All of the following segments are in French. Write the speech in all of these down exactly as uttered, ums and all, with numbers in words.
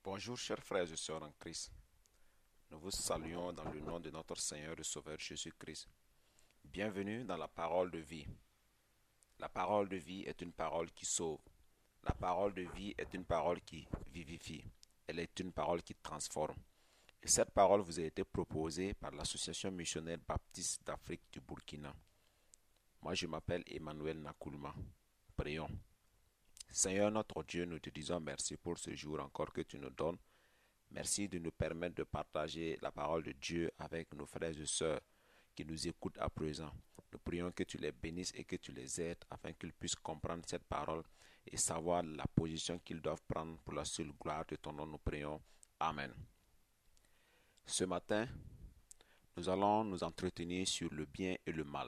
Bonjour chers frères et sœurs en Christ. Nous vous saluons dans le nom de notre Seigneur et Sauveur Jésus-Christ. Bienvenue dans la parole de vie. La parole de vie est une parole qui sauve. La parole de vie est une parole qui vivifie. Elle est une parole qui transforme. Et cette parole vous a été proposée par l'Association missionnaire baptiste d'Afrique du Burkina. Moi je m'appelle Emmanuel Nakoulma. Prions. Seigneur notre Dieu, nous te disons merci pour ce jour encore que tu nous donnes. Merci de nous permettre de partager la parole de Dieu avec nos frères et sœurs qui nous écoutent à présent. Nous prions que tu les bénisses et que tu les aides afin qu'ils puissent comprendre cette parole et savoir la position qu'ils doivent prendre pour la seule gloire de ton nom. Nous prions. Amen. Ce matin, nous allons nous entretenir sur le bien et le mal.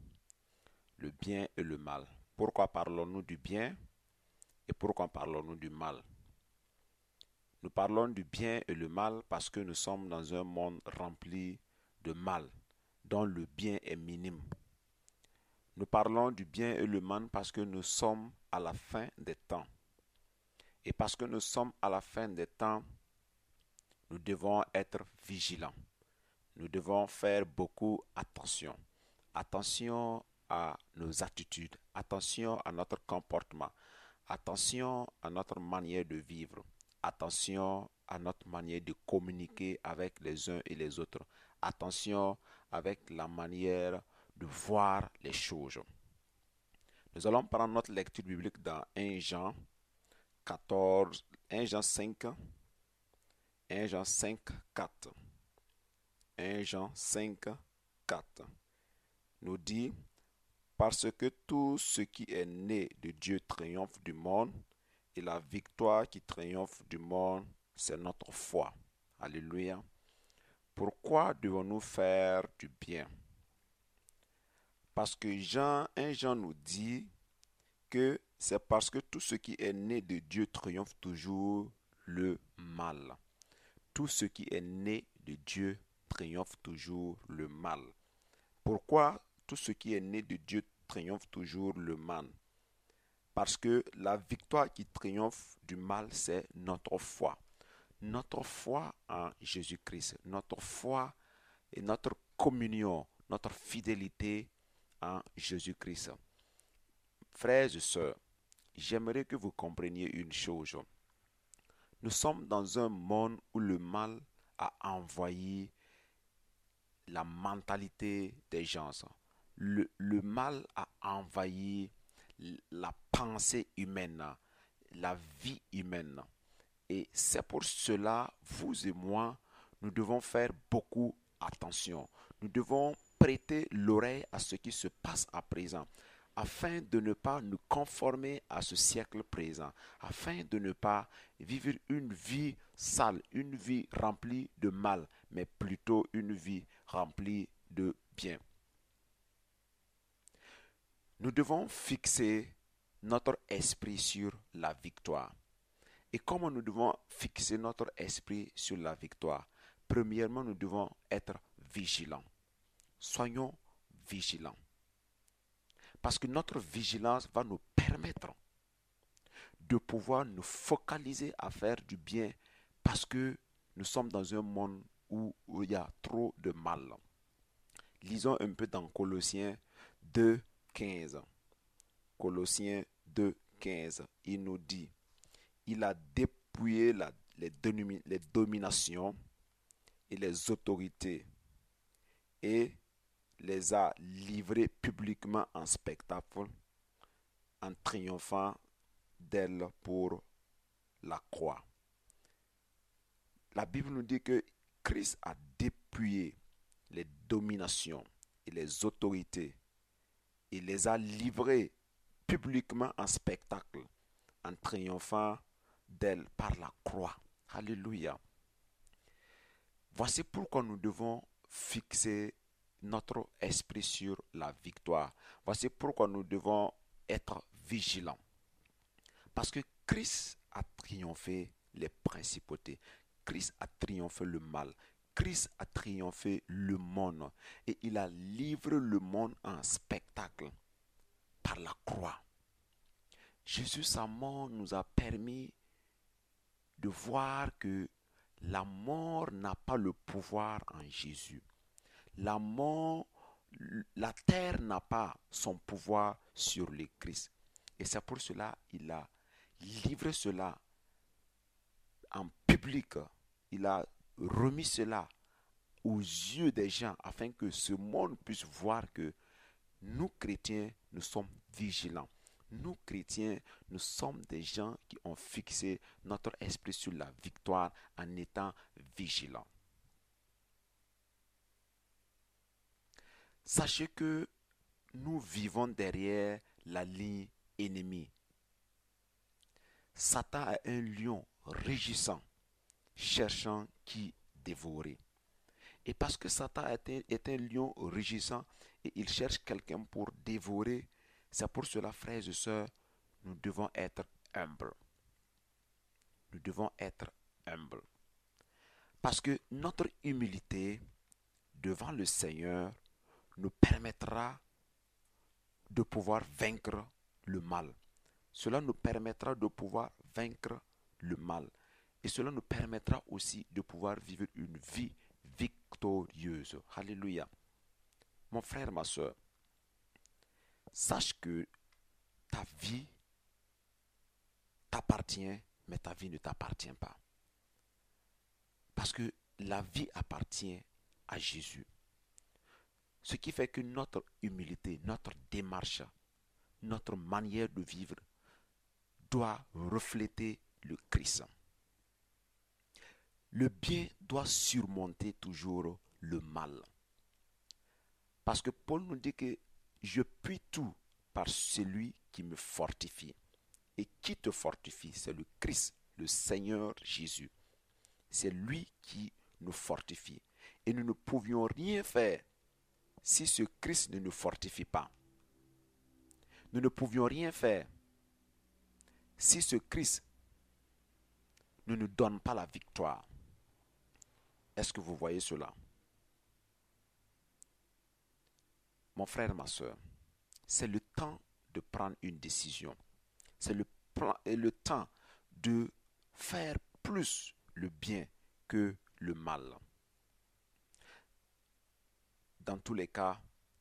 Le bien et le mal. Pourquoi parlons-nous du bien et pourquoi parlons-nous du mal? Nous parlons du bien et le mal parce que nous sommes dans un monde rempli de mal, dont le bien est minime. Nous parlons du bien et le mal parce que nous sommes à la fin des temps. Et parce que nous sommes à la fin des temps, nous devons être vigilants. Nous devons faire beaucoup attention. Attention à nos attitudes, attention à notre comportement, attention à notre manière de vivre. Attention à notre manière de communiquer avec les uns et les autres. Attention avec la manière de voir les choses. Nous allons prendre notre lecture biblique dans un Jean quatorze, un Jean cinq, un Jean cinq, quatre. un Jean cinq, quatre nous dit: parce que tout ce qui est né de Dieu triomphe du monde, et la victoire qui triomphe du monde, c'est notre foi. Alléluia. Pourquoi devons-nous faire du bien? Parce que Jean, un Jean nous dit que c'est parce que tout ce qui est né de Dieu triomphe toujours le mal. Tout ce qui est né de Dieu triomphe toujours le mal. Pourquoi tout ce qui est né de Dieu triomphe toujours le mal? Parce que la victoire qui triomphe du mal, c'est notre foi. Notre foi en Jésus-Christ, notre foi et notre communion, notre fidélité en Jésus-Christ. Frères et sœurs, j'aimerais que vous compreniez une chose. Nous sommes dans un monde où le mal a envahi la mentalité des gens. Le, le mal a envahi la pensée humaine, la vie humaine. Et c'est pour cela, vous et moi, nous devons faire beaucoup attention. Nous devons prêter l'oreille à ce qui se passe à présent, afin de ne pas nous conformer à ce siècle présent, afin de ne pas vivre une vie sale, une vie remplie de mal, mais plutôt une vie remplie de bien. Nous devons fixer notre esprit sur la victoire. Et comment nous devons fixer notre esprit sur la victoire? Premièrement, nous devons être vigilants. Soyons vigilants. Parce que notre vigilance va nous permettre de pouvoir nous focaliser à faire du bien, parce que nous sommes dans un monde où, où il y a trop de mal. Lisons un peu dans Colossiens deux, quinze. Colossiens deux, quinze. Il nous dit: il a dépouillé la, les, domi- les dominations et les autorités et les a livrées publiquement en spectacle, en triomphant d'elles pour la croix. La Bible nous dit que Christ a dépouillé les dominations et les autorités et les a livrées publiquement en spectacle, en triomphant d'elles par la croix. Alléluia. Voici pourquoi nous devons fixer notre esprit sur la victoire. Voici pourquoi nous devons être vigilants. Parce que Christ a triomphé les principautés. Christ a triomphé le mal. Christ a triomphé le monde. Et il a livré le monde en spectacle par la croix. Jésus, sa mort, nous a permis de voir que la mort n'a pas le pouvoir en Jésus. La mort, la terre n'a pas son pouvoir sur le Christ. Et c'est pour cela qu'il a livré cela en public. Il a remis cela aux yeux des gens afin que ce monde puisse voir que nous chrétiens, nous sommes vigilants. Nous chrétiens, nous sommes des gens qui ont fixé notre esprit sur la victoire en étant vigilants. Sachez que nous vivons derrière la ligne ennemie. Satan est un lion rugissant, cherchant qui dévorer. Et parce que Satan est un, est un lion rugissant et il cherche quelqu'un pour dévorer, c'est pour cela, frères et sœurs, nous devons être humbles. Nous devons être humbles. Parce que notre humilité devant le Seigneur nous permettra de pouvoir vaincre le mal. Cela nous permettra de pouvoir vaincre le mal. Et cela nous permettra aussi de pouvoir vivre une vie victorieuse. Alléluia. Mon frère, ma soeur, sache que ta vie t'appartient, mais ta vie ne t'appartient pas. Parce que la vie appartient à Jésus. Ce qui fait que notre humilité, notre démarche, notre manière de vivre doit refléter le Christ. Le bien doit surmonter toujours le mal. Parce que Paul nous dit que je puis tout par celui qui me fortifie. Et qui te fortifie? C'est le Christ, le Seigneur Jésus. C'est lui qui nous fortifie. Et nous ne pouvions rien faire si ce Christ ne nous fortifie pas. Nous ne pouvions rien faire si ce Christ ne nous donne pas la victoire. Est-ce que vous voyez cela? Mon frère, ma soeur, c'est le temps de prendre une décision. C'est le, le temps de faire plus le bien que le mal. Dans tous les cas,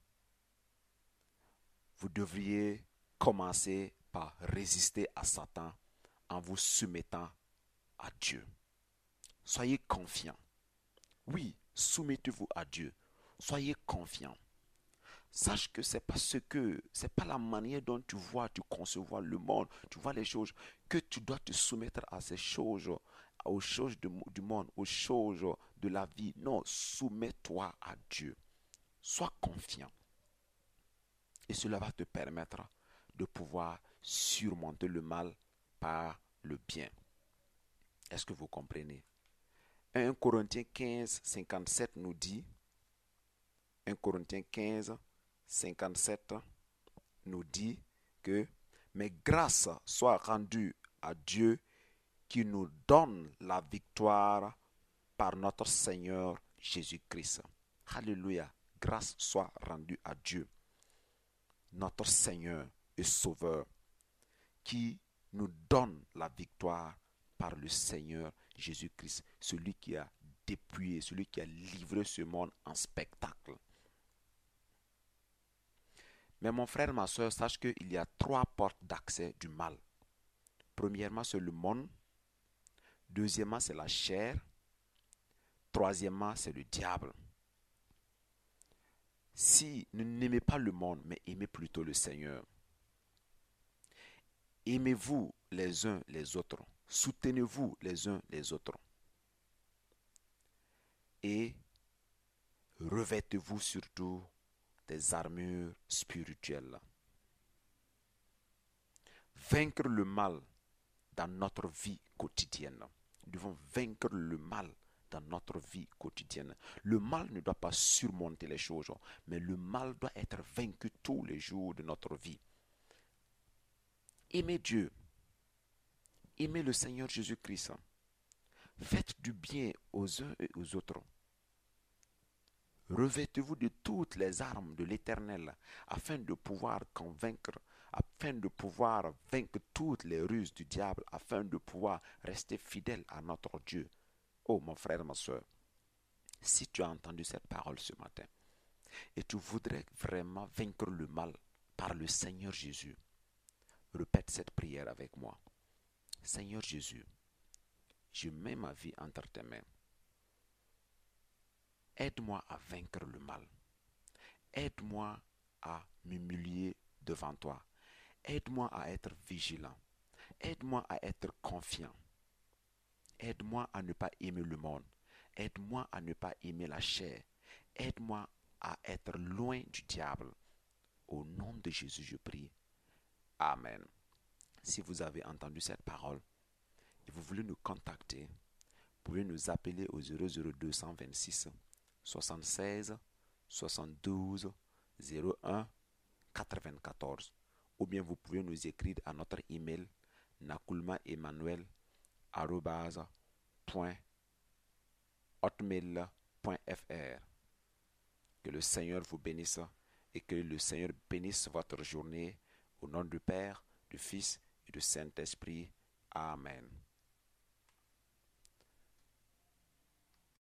vous devriez commencer par résister à Satan en vous soumettant à Dieu. Soyez confiants. Oui, soumettez-vous à Dieu. Soyez confiants. Sache que c'est parce que c'est pas la manière dont tu vois, tu concevoir le monde, tu vois les choses, que tu dois te soumettre à ces choses, aux choses de, du monde, aux choses de la vie. Non, soumets-toi à Dieu. Sois confiant. Et cela va te permettre de pouvoir surmonter le mal par le bien. Est-ce que vous comprenez? un Corinthiens quinze, cinquante-sept nous dit, un Corinthiens quinze, cinquante-sept nous dit que « Mais grâce soit rendue à Dieu qui nous donne la victoire par notre Seigneur Jésus-Christ. » Alléluia. Grâce soit rendue à Dieu, notre Seigneur et Sauveur, qui nous donne la victoire par le Seigneur Jésus-Christ, celui qui a dépouillé, celui qui a livré ce monde en spectacle. Mais mon frère, ma soeur, sache qu'il y a trois portes d'accès du mal. Premièrement, c'est le monde. Deuxièmement, c'est la chair. Troisièmement, c'est le diable. Si vous n'aimez pas le monde, mais aimez plutôt le Seigneur. Aimez-vous les uns les autres. Soutenez-vous les uns les autres. Et revêtez-vous surtout des armures spirituelles. Vaincre le mal dans notre vie quotidienne. Nous devons vaincre le mal dans notre vie quotidienne. Le mal ne doit pas surmonter les choses, mais le mal doit être vaincu tous les jours de notre vie. Aimez Dieu. Aimez le Seigneur Jésus-Christ. Faites du bien aux uns et aux autres. Revêtez-vous de toutes les armes de l'Éternel afin de pouvoir convaincre, afin de pouvoir vaincre toutes les ruses du diable, afin de pouvoir rester fidèle à notre Dieu. Oh mon frère, ma soeur, si tu as entendu cette parole ce matin et tu voudrais vraiment vaincre le mal par le Seigneur Jésus, répète cette prière avec moi. Seigneur Jésus, je mets ma vie entre tes mains. Aide-moi à vaincre le mal. Aide-moi à m'humilier devant toi. Aide-moi à être vigilant. Aide-moi à être confiant. Aide-moi à ne pas aimer le monde. Aide-moi à ne pas aimer la chair. Aide-moi à être loin du diable. Au nom de Jésus, je prie. Amen. Si vous avez entendu cette parole et vous voulez nous contacter, vous pouvez nous appeler au zéro zéro deux cent vingt-six soixante-seize soixante-douze zéro un quatre-vingt-quatorze ou bien vous pouvez nous écrire à notre email nakulmaemmanuel arobase hotmail point fr. Que le Seigneur vous bénisse et que le Seigneur bénisse votre journée au nom du Père, du Fils et du Saint-Esprit. Amen.